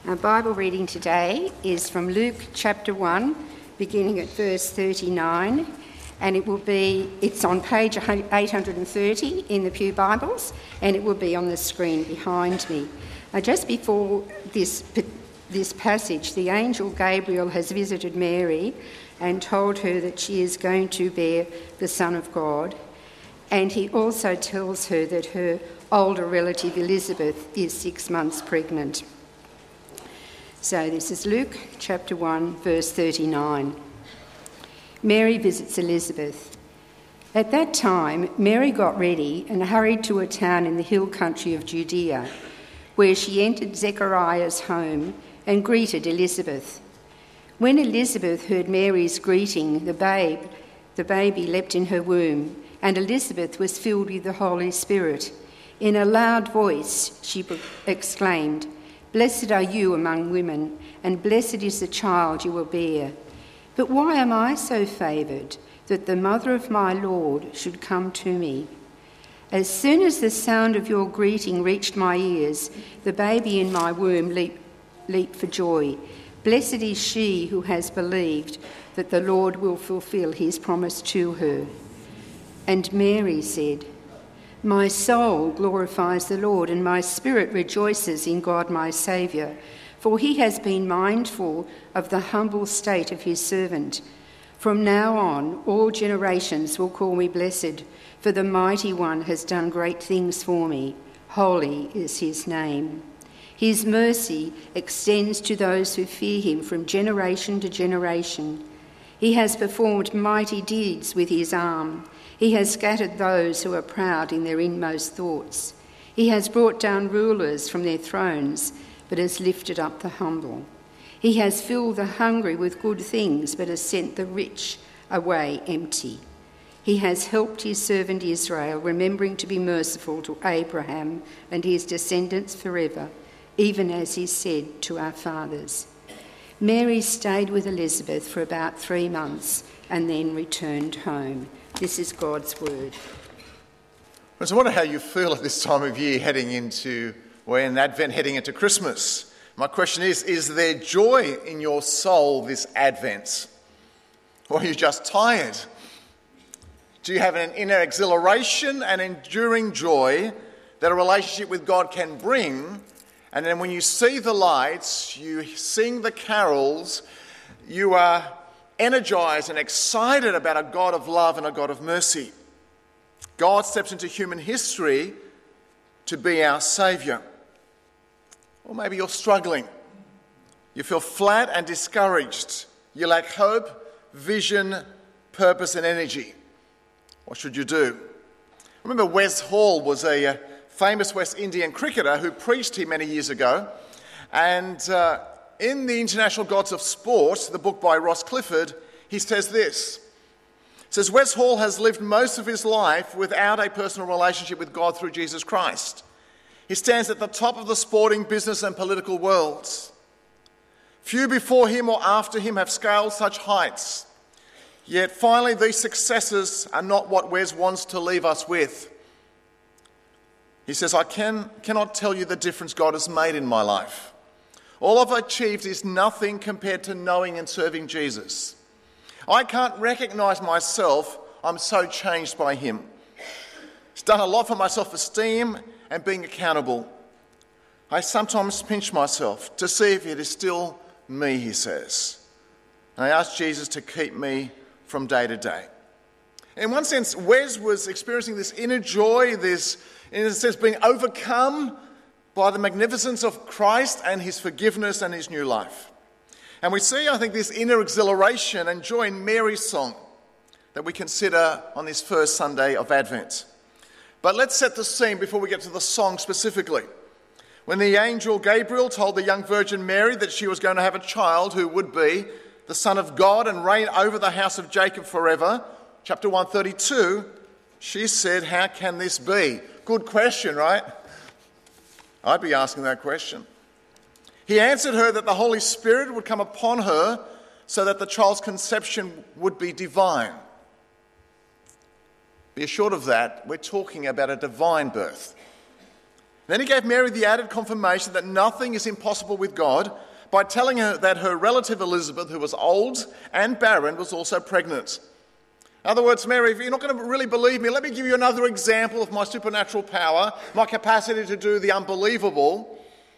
Our Bible reading today is from Luke chapter 1, beginning at verse 39, and it's on page 830 in the Pew Bibles, and it will be on the screen behind me. Just before this passage, the angel Gabriel has visited Mary and told her that she is going to bear the Son of God, and he also tells her that her older relative Elizabeth is 6 months pregnant. So this is Luke chapter 1, verse 39. Mary visits Elizabeth. At that time, Mary got ready and hurried to a town in the hill country of Judea, where she entered Zechariah's home and greeted Elizabeth. When Elizabeth heard Mary's greeting, the baby leapt in her womb, and Elizabeth was filled with the Holy Spirit. In a loud voice, she exclaimed, "Blessed are you among women, and blessed is the child you will bear. But why am I so favoured that the mother of my Lord should come to me? As soon as the sound of your greeting reached my ears, the baby in my womb leaped for joy. Blessed is she who has believed that the Lord will fulfil his promise to her." And Mary said, "My soul glorifies the Lord, and my spirit rejoices in God my Saviour, for he has been mindful of the humble state of his servant. From now on, all generations will call me blessed, for the Mighty One has done great things for me. Holy is his name. His mercy extends to those who fear him from generation to generation. He has performed mighty deeds with his arm. He has scattered those who are proud in their inmost thoughts. He has brought down rulers from their thrones, but has lifted up the humble. He has filled the hungry with good things, but has sent the rich away empty. He has helped his servant Israel, remembering to be merciful to Abraham and his descendants forever, even as he said to our fathers." Mary stayed with Elizabeth for about 3 months and then returned home. This is God's word. I wonder how you feel at this time of year we're in Advent heading into Christmas. My question is there joy in your soul this Advent? Or are you just tired? Do you have an inner exhilaration and enduring joy that a relationship with God can bring? And then when you see the lights, you sing the carols, you are energized and excited about a God of love and a God of mercy. God steps into human history to be our Saviour. Or maybe you're struggling. You feel flat and discouraged. You lack hope, vision, purpose and energy. What should you do? Remember, Wes Hall was a famous West Indian cricketer who preached here many years ago. And in The International Gods of Sport, the book by Ross Clifford, he says this. He says, Wes Hall has lived most of his life without a personal relationship with God through Jesus Christ. He stands at the top of the sporting, business and political worlds. Few before him or after him have scaled such heights. Yet finally these successes are not what Wes wants to leave us with. He says, I cannot tell you the difference God has made in my life. All I've achieved is nothing compared to knowing and serving Jesus. I can't recognise myself. I'm so changed by him. He's done a lot for my self-esteem and being accountable. I sometimes pinch myself to see if it is still me, he says. And I ask Jesus to keep me from day to day. In one sense, Wes was experiencing this inner joy, this, in a sense, being overcome by the magnificence of Christ and his forgiveness and his new life. And we see, I think, this inner exhilaration and joy in Mary's song that we consider on this first Sunday of Advent. But let's set the scene before we get to the song specifically. When the angel Gabriel told the young Virgin Mary that she was going to have a child who would be the Son of God and reign over the house of Jacob forever, chapter 132, she said, how can this be? Good question, right? I'd be asking that question. He answered her that the Holy Spirit would come upon her so that the child's conception would be divine. Be assured of that, we're talking about a divine birth. Then he gave Mary the added confirmation that nothing is impossible with God by telling her that her relative Elizabeth, who was old and barren, was also pregnant. In other words, Mary, if you're not going to really believe me, let me give you another example of my supernatural power, my capacity to do the unbelievable.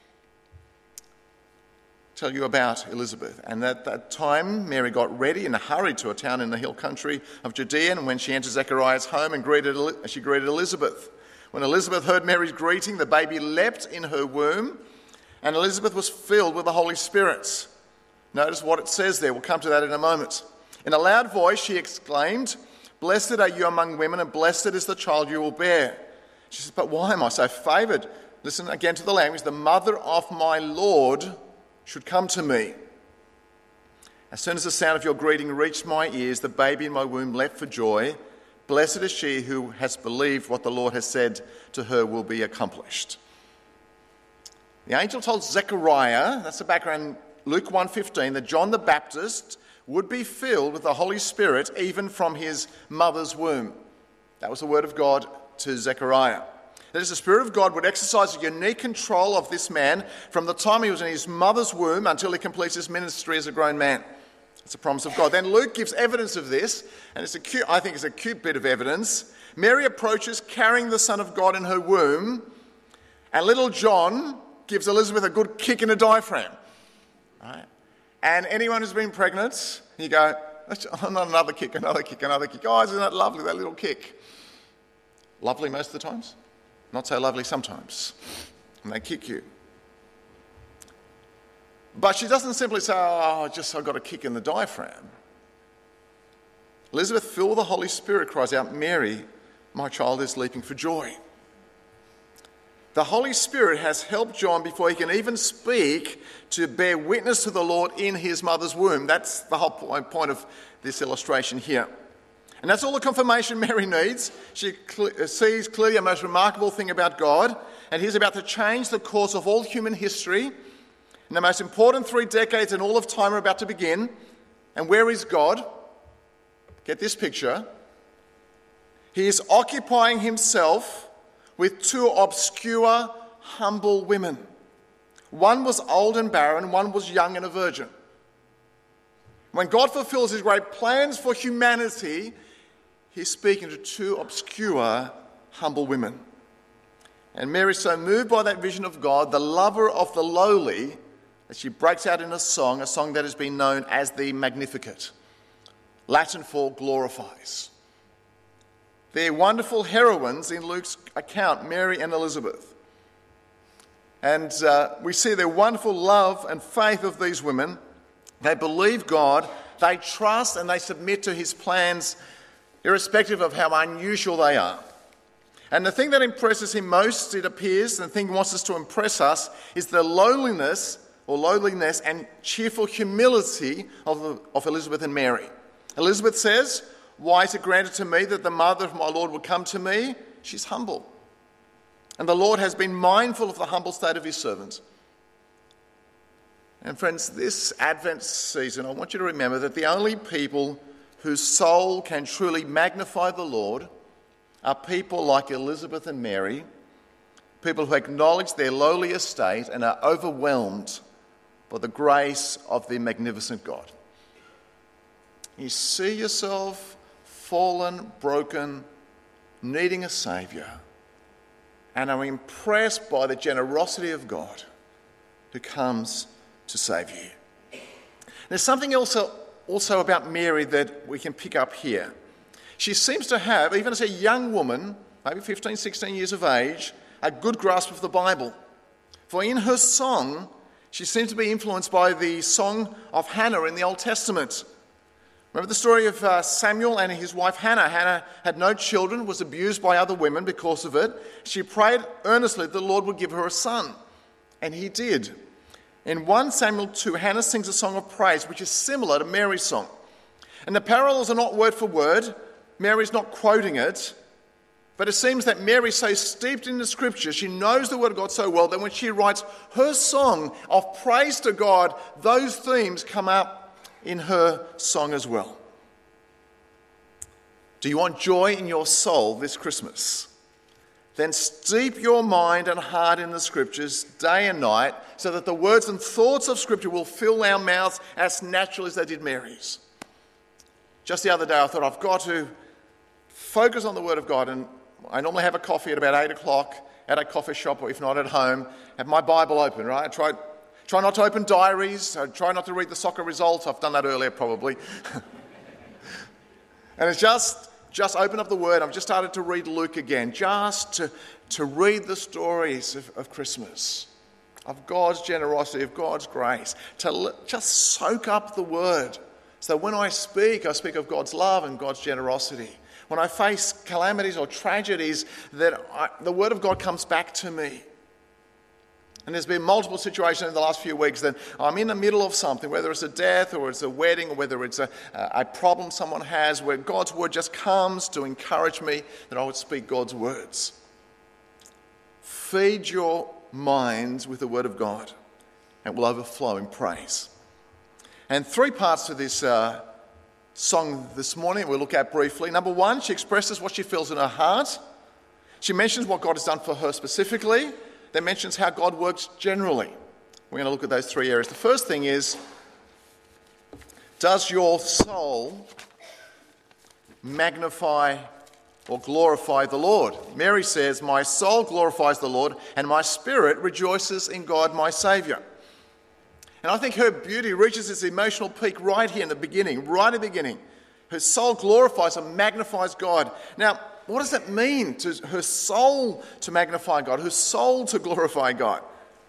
Tell you about Elizabeth. And at that time, Mary got ready in a hurry to a town in the hill country of Judea, and when she entered Zechariah's home and she greeted Elizabeth. When Elizabeth heard Mary's greeting, the baby leapt in her womb, and Elizabeth was filled with the Holy Spirit. Notice what it says there. We'll come to that in a moment. In a loud voice, she exclaimed, "Blessed are you among women, and blessed is the child you will bear." She says, "But why am I so favoured?" Listen again to the language. "The mother of my Lord should come to me. As soon as the sound of your greeting reached my ears, the baby in my womb leapt for joy. Blessed is she who has believed what the Lord has said to her will be accomplished." The angel told Zechariah, that's the background, Luke 1:15, that John the Baptist would be filled with the Holy Spirit even from his mother's womb. That was the word of God to Zechariah. That is, the Spirit of God would exercise a unique control of this man from the time he was in his mother's womb until he completes his ministry as a grown man. It's a promise of God. Then Luke gives evidence of this, and I think it's a cute bit of evidence. Mary approaches carrying the Son of God in her womb, and little John gives Elizabeth a good kick in the diaphragm. Right? And anyone who's been pregnant, you go, "Oh, not another kick, another kick, another kick. Oh, isn't that lovely, that little kick?" Lovely most of the times, not so lovely sometimes. And they kick you. But she doesn't simply say, "Oh, I got a kick in the diaphragm." Elizabeth, filled with the Holy Spirit, cries out, "Mary, my child is leaping for joy." The Holy Spirit has helped John before he can even speak to bear witness to the Lord in his mother's womb. That's the whole point of this illustration here. And that's all the confirmation Mary needs. She sees clearly a most remarkable thing about God, and he's about to change the course of all human history. And the most important 3 decades in all of time are about to begin. And where is God? Get this picture. He is occupying himself with 2 obscure, humble women. One was old and barren, one was young and a virgin. When God fulfills his great plans for humanity, he's speaking to 2 obscure, humble women. And Mary is so moved by that vision of God, the lover of the lowly, that she breaks out in a song that has been known as the Magnificat, Latin for glorifies. They're wonderful heroines in Luke's account, Mary and Elizabeth. And we see their wonderful love and faith of these women. They believe God, they trust and they submit to his plans, irrespective of how unusual they are. And the thing that impresses him most, it appears, and the thing he wants us to impress us, is the lowliness and cheerful humility of Elizabeth and Mary. Elizabeth says, "Why is it granted to me that the mother of my Lord would come to me?" She's humble. And the Lord has been mindful of the humble state of his servant. And friends, this Advent season, I want you to remember that the only people whose soul can truly magnify the Lord are people like Elizabeth and Mary, people who acknowledge their lowly estate and are overwhelmed by the grace of the magnificent God. You see yourself fallen, broken, needing a saviour, and are impressed by the generosity of God who comes to save you. There's something also about Mary that we can pick up here. She seems to have, even as a young woman, maybe 15, 16 years of age, a good grasp of the Bible. For in her song, she seems to be influenced by the song of Hannah in the Old Testament. Remember the story of Samuel and his wife Hannah. Hannah had no children, was abused by other women because of it. She prayed earnestly that the Lord would give her a son, and he did. In 1 Samuel 2, Hannah sings a song of praise, which is similar to Mary's song. And the parallels are not word for word. Mary's not quoting it. But it seems that Mary's so steeped in the scripture, she knows the word of God so well, that when she writes her song of praise to God, those themes come up in her song as well. Do you want joy in your soul this Christmas? Then steep your mind and heart in the Scriptures day and night, so that the words and thoughts of Scripture will fill our mouths as naturally as they did Mary's. Just the other day I thought I've got to focus on the Word of God, and I normally have a coffee at about 8 o'clock at a coffee shop, or if not at home, have my Bible open, right? I try not to open diaries. I try not to read the soccer results. I've done that earlier probably. And it's just open up the Word. I've just started to read Luke again, just to read the stories of Christmas, of God's generosity, of God's grace, to just soak up the Word. So when I speak of God's love and God's generosity. When I face calamities or tragedies, the Word of God comes back to me. And there's been multiple situations in the last few weeks that I'm in the middle of something, whether it's a death or it's a wedding or whether it's a problem someone has, where God's Word just comes to encourage me that I would speak God's words. Feed your minds with the Word of God, and it will overflow in praise. And 3 parts to this song this morning we'll look at briefly. Number 1, she expresses what she feels in her heart. She mentions what God has done for her specifically. Then mentions how God works generally. We're going to look at those 3 areas. The first thing is, does your soul magnify or glorify the Lord? Mary says, my soul glorifies the Lord, and my spirit rejoices in God my Saviour. And I think her beauty reaches its emotional peak right here in the beginning, right at the beginning. Her soul glorifies and magnifies God. Now, what does that mean, to her soul to magnify God, her soul to glorify God?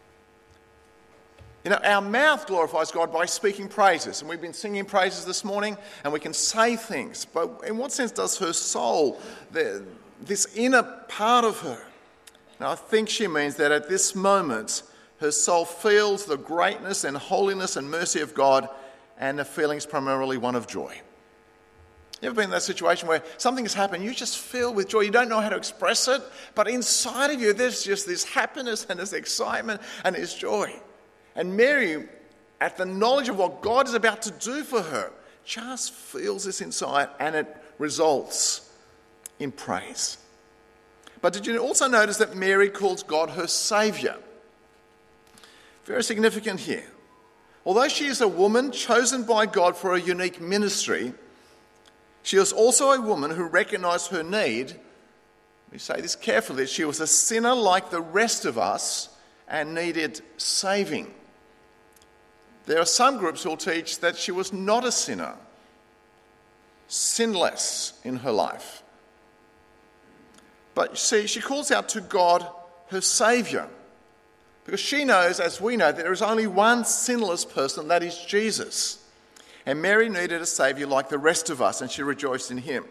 You know, our mouth glorifies God by speaking praises. And we've been singing praises this morning, and we can say things. But in what sense does her soul, this inner part of her, now I think she means that at this moment, her soul feels the greatness and holiness and mercy of God, and the feeling is primarily one of joy. You ever been in that situation where something has happened, you just feel with joy, you don't know how to express it, but inside of you there's just this happiness and this excitement and this joy. And Mary, at the knowledge of what God is about to do for her, just feels this inside, and it results in praise. But did you also notice that Mary calls God her Saviour? Very significant here. Although she is a woman chosen by God for a unique ministry, she is also a woman who recognised her need. We say this carefully. She was a sinner like the rest of us and needed saving. There are some groups who will teach that she was not a sinner, sinless in her life. But you see, she calls out to God her Saviour, because she knows, as we know, that there is only one sinless person, that is Jesus. And Mary needed a Saviour like the rest of us, and she rejoiced in him.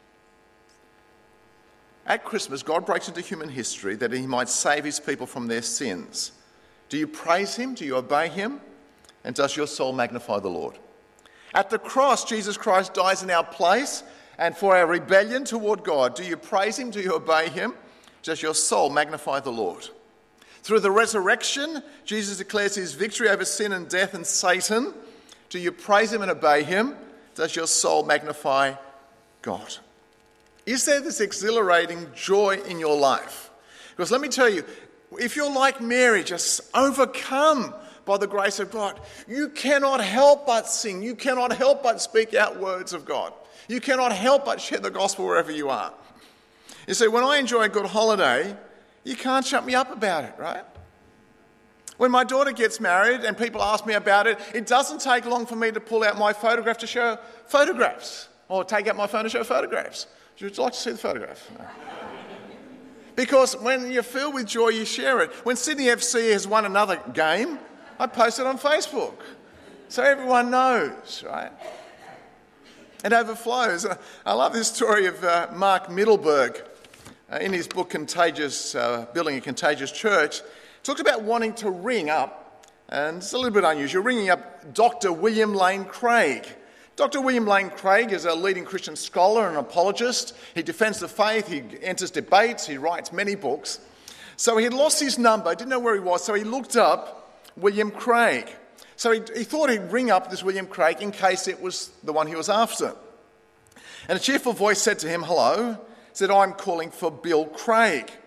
At Christmas, God breaks into human history that he might save his people from their sins. Do you praise him? Do you obey him? And does your soul magnify the Lord? At the cross, Jesus Christ dies in our place and for our rebellion toward God. Do you praise him? Do you obey him? Does your soul magnify the Lord? Through the resurrection, Jesus declares his victory over sin and death and Satan. Do you praise him and obey him? Does your soul magnify God? Is there this exhilarating joy in your life? Because let me tell you, if you're like Mary, just overcome by the grace of God, you cannot help but sing. You cannot help but speak out words of God. You cannot help but share the gospel wherever you are. You see, when I enjoy a good holiday, you can't shut me up about it, right? When my daughter gets married and people ask me about it, it doesn't take long for me to pull out my photograph to show photographs, or take out my phone to show photographs. Would you like to see the photograph? No. Because when you're filled with joy, you share it. When Sydney FC has won another game, I post it on Facebook, so everyone knows, right? It overflows. I love this story of Mark Mittelberg in his book Contagious, Building a Contagious Church. Talks about wanting to ring up, and it's a little bit unusual, ringing up Dr. William Lane Craig. Dr. William Lane Craig is a leading Christian scholar and apologist. He defends the faith, he enters debates, he writes many books. So he had lost his number, didn't know where he was, so he looked up William Craig. So he thought he'd ring up this William Craig in case it was the one he was after. And a cheerful voice said to him, "Hello," said, "I'm calling for Bill Craig."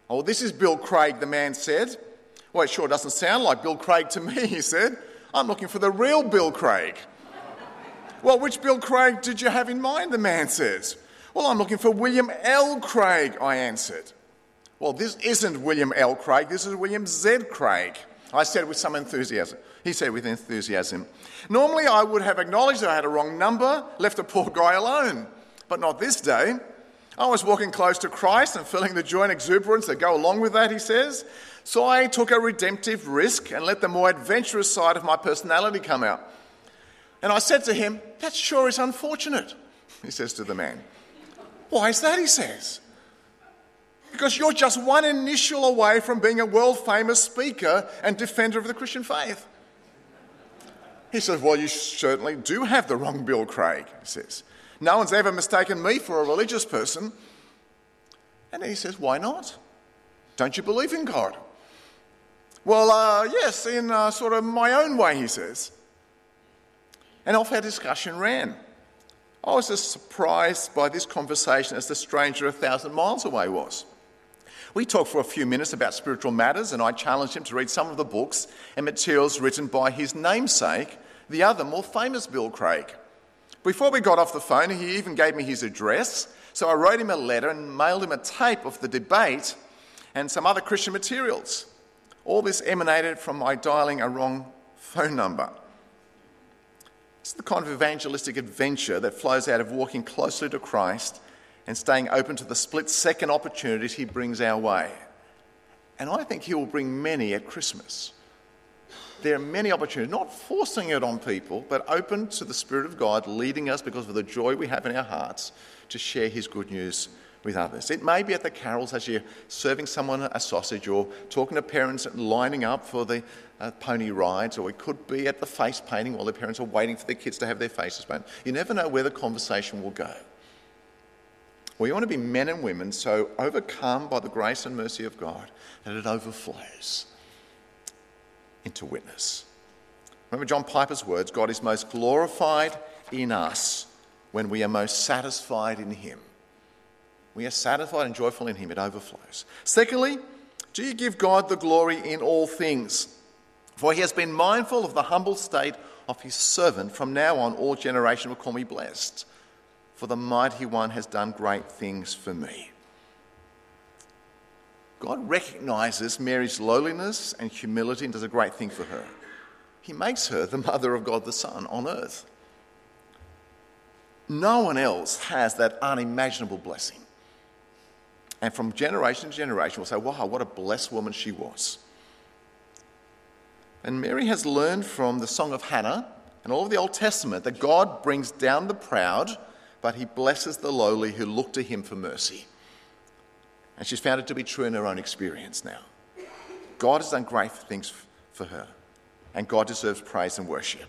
"Oh, this is Bill Craig," the man said. "Well, it sure doesn't sound like Bill Craig to me," he said. "I'm looking for the real Bill Craig." "Well, which Bill Craig did you have in mind?" the man says. "Well, I'm looking for William L. Craig," I answered. "Well, this isn't William L. Craig, this is William Z. Craig," I said with some enthusiasm. He said with enthusiasm. Normally I would have acknowledged that I had a wrong number, left the poor guy alone. But not this day. I was walking close to Christ and feeling the joy and exuberance that go along with that, he says. So I took a redemptive risk and let the more adventurous side of my personality come out. And I said to him, "That sure is unfortunate," he says to the man. "Why is that?" he says. "Because you're just one initial away from being a world-famous speaker and defender of the Christian faith." He says, "Well, you certainly do have the wrong Bill Craig," he says. "No one's ever mistaken me for a religious person." And he says, "Why not? Don't you believe in God?" "Well, yes, in sort of my own way," he says. And off our discussion ran. I was as surprised by this conversation as the stranger 1,000 miles away was. We talked for a few minutes about spiritual matters, and I challenged him to read some of the books and materials written by his namesake, the other more famous Bill Craig. Before we got off the phone, he even gave me his address, so I wrote him a letter and mailed him a tape of the debate and some other Christian materials. All this emanated from my dialing a wrong phone number. It's the kind of evangelistic adventure that flows out of walking closely to Christ and staying open to the split-second opportunities he brings our way. And I think he will bring many at Christmas. There are many opportunities, not forcing it on people, but open to the Spirit of God leading us because of the joy we have in our hearts to share his good news with others. It may be at the carols as you're serving someone a sausage, or talking to parents lining up for the pony rides, or it could be at the face painting while the parents are waiting for their kids to have their faces painted. You never know where the conversation will go. We want to be men and women so overcome by the grace and mercy of God that it overflows into witness. Remember John Piper's words, God is most glorified in us when we are most satisfied in him. We are satisfied and joyful in him, it overflows. Secondly, do you give God the glory in all things? For he has been mindful of the humble state of his servant. From now on, all generations will call me blessed. For the mighty one has done great things for me. God recognises Mary's lowliness and humility and does a great thing for her. He makes her the mother of God the Son on earth. No one else has that unimaginable blessing. And from generation to generation, we'll say, wow, what a blessed woman she was. And Mary has learned from the Song of Hannah and all of the Old Testament that God brings down the proud, but he blesses the lowly who look to him for mercy. And she's found it to be true in her own experience now. God has done great things for her, and God deserves praise and worship.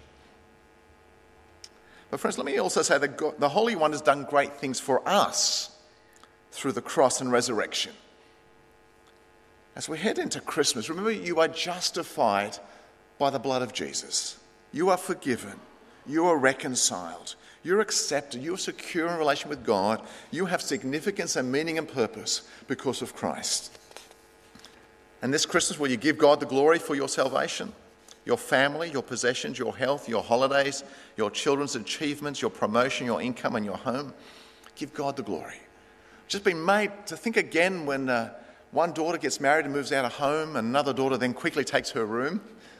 But friends, let me also say that God, the Holy One, has done great things for us through the cross and resurrection. As we head into Christmas, remember, you are justified by the blood of Jesus. You are forgiven. You are reconciled. You're accepted. You're secure in relation with God. You have significance and meaning and purpose because of Christ. And this Christmas, will you give God the glory for your salvation, your family, your possessions, your health, your holidays, your children's achievements, your promotion, your income, and your home? Give God the glory. Just been made to think again when one daughter gets married and moves out of home, and another daughter then quickly takes her room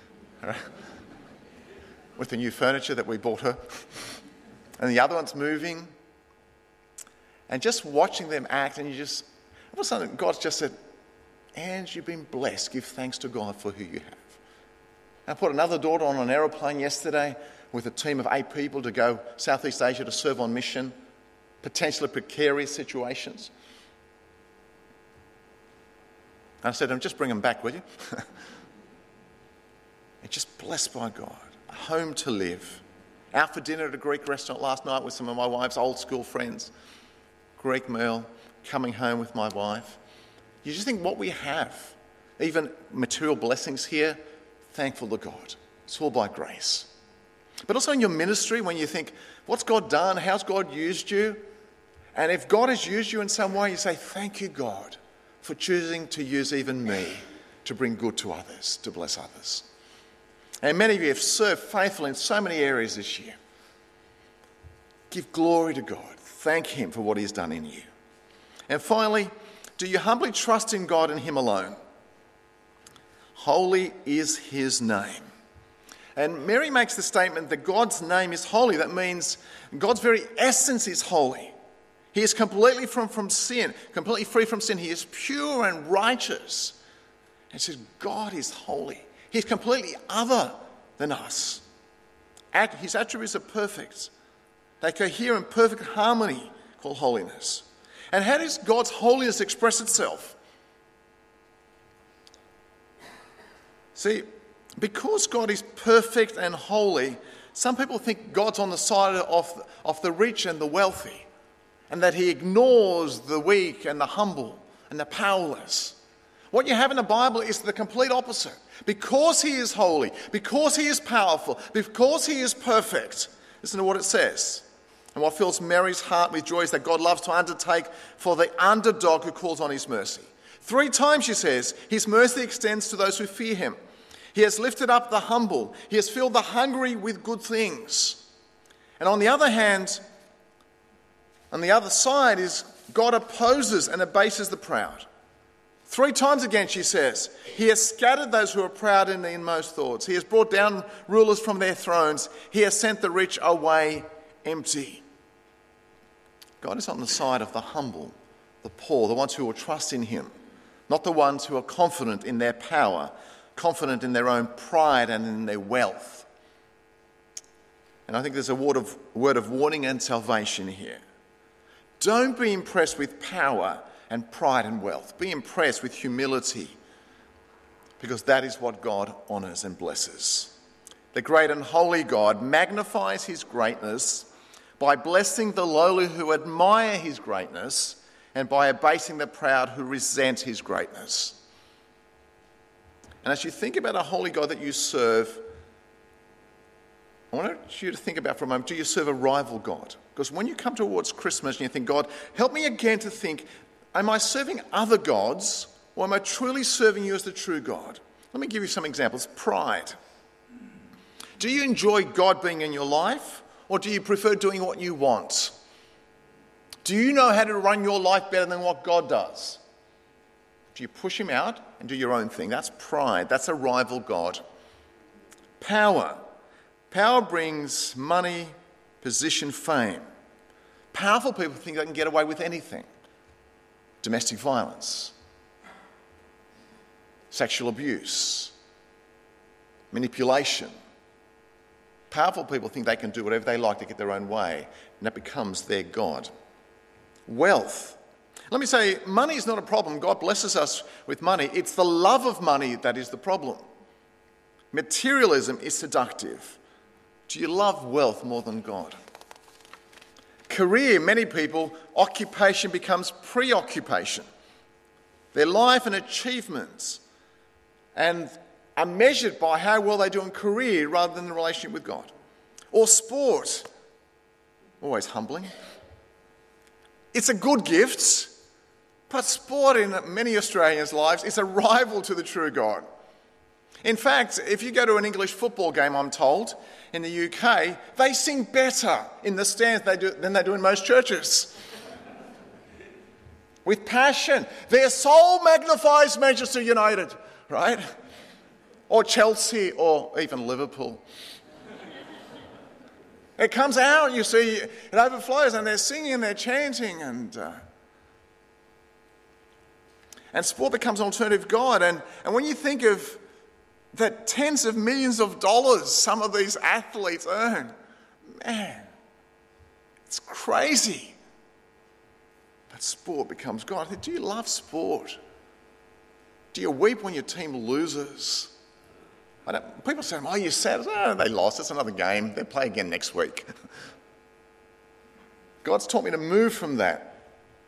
with the new furniture that we bought her, and the other one's moving, and just watching them act, and all of a sudden God's just said, "And you've been blessed. Give thanks to God for who you have." I put another daughter on an aeroplane yesterday with a team of 8 people to go Southeast Asia to serve on mission, potentially precarious situations. And I said to them, just bring them back, will you? And just blessed by God. A home to live. Out for dinner at a Greek restaurant last night with some of my wife's old school friends. Greek meal, coming home with my wife. You just think what we have, even material blessings here, thankful to God. It's all by grace. But also in your ministry, when you think, what's God done? How's God used you? And if God has used you in some way, you say, thank you, God, for choosing to use even me to bring good to others, to bless others. And many of you have served faithfully in so many areas this year. Give glory to God. Thank him for what he's done in you. And finally, do you humbly trust in God and him alone? Holy is his name. And Mary makes the statement that God's name is holy. That means God's very essence is holy. He is completely free from sin. He is pure and righteous. And it says God is holy. He's completely other than us. His attributes are perfect. They cohere in perfect harmony, called holiness. And how does God's holiness express itself? See, because God is perfect and holy, some people think God's on the side of the rich and the wealthy, and that he ignores the weak and the humble and the powerless. What you have in the Bible is the complete opposite. Because he is holy, because he is powerful, because he is perfect, listen to what it says. And what fills Mary's heart with joy is that God loves to undertake for the underdog who calls on his mercy. 3 times she says, his mercy extends to those who fear him. He has lifted up the humble. He has filled the hungry with good things. And on the other hand, on the other side is God opposes and abases the proud. 3 times again she says, he has scattered those who are proud in the inmost thoughts. He has brought down rulers from their thrones. He has sent the rich away empty. God is on the side of the humble, the poor, the ones who will trust in him, not the ones who are confident in their power, confident in their own pride and in their wealth. And I think there's a word of warning and salvation here. Don't be impressed with power and pride and wealth. Be impressed with humility, because that is what God honours and blesses. The great and holy God magnifies his greatness by blessing the lowly who admire his greatness, and by abasing the proud who resent his greatness. And as you think about a holy God that you serve, I want you to think about for a moment, do you serve a rival God? Because when you come towards Christmas and you think, God, help me again to think, am I serving other gods, or am I truly serving you as the true God? Let me give you some examples. Pride. Do you enjoy God being in your life, or do you prefer doing what you want? Do you know how to run your life better than what God does? Do you push him out and do your own thing? That's pride. That's a rival God. Power. Power brings money, position, fame. Powerful people think they can get away with anything. Domestic violence, sexual abuse, manipulation. Powerful people think they can do whatever they like to get their own way, and that becomes their God. Wealth. Let me say, money is not a problem. God blesses us with money. It's the love of money that is the problem. Materialism is seductive. Do you love wealth more than God? Career, many people, occupation becomes preoccupation. Their life and achievements and are measured by how well they do in career rather than the relationship with God. Or sport, always humbling. It's a good gift, but sport in many Australians' lives is a rival to the true God. In fact, if you go to an English football game, I'm told, in the UK, they sing better in the stands than they do in most churches. With passion. Their soul magnifies Manchester United, right? Or Chelsea, or even Liverpool. It comes out, you see, it overflows, and they're singing and they're chanting, and sport becomes an alternative God. And when you think of that tens of millions of dollars some of these athletes earn, man, it's crazy. But sport becomes God. Do you love sport? Do you weep when your team loses? People say, oh, you're sad. Oh, they lost. It's another game. They'll play again next week. God's taught me to move from that.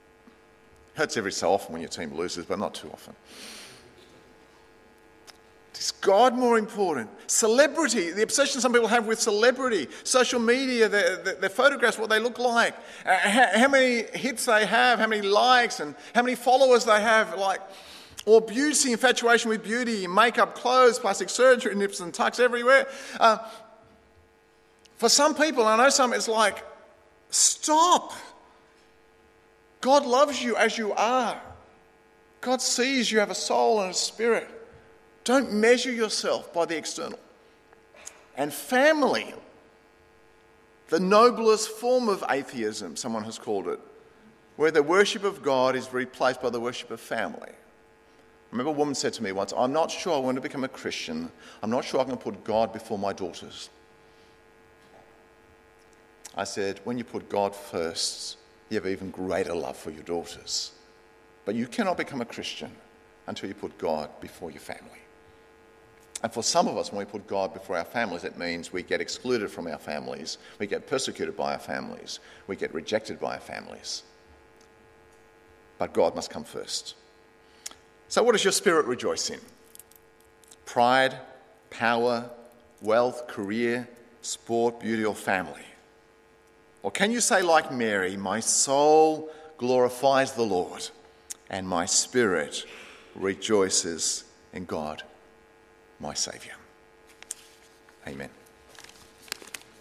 Hurts every so often when your team loses, but not too often. Is God more important? Celebrity, the obsession some people have with celebrity, social media, their photographs, what they look like, how many hits they have, how many likes and how many followers they have, or beauty, infatuation with beauty, makeup, clothes, plastic surgery, nips and tucks everywhere. For some people, I know some, it's like, stop. God loves you as you are. God sees you have a soul and a spirit. Don't measure yourself by the external. And family, the noblest form of atheism, someone has called it, where the worship of God is replaced by the worship of family. I remember a woman said to me once, I'm not sure I want to become a Christian. I'm not sure I can put God before my daughters. I said, when you put God first, you have even greater love for your daughters. But you cannot become a Christian until you put God before your family. And for some of us, when we put God before our families, it means we get excluded from our families, we get persecuted by our families, we get rejected by our families. But God must come first. So what does your spirit rejoice in? Pride, power, wealth, career, sport, beauty, or family? Or can you say like Mary, my soul glorifies the Lord, and my spirit rejoices in God, my Saviour. Amen.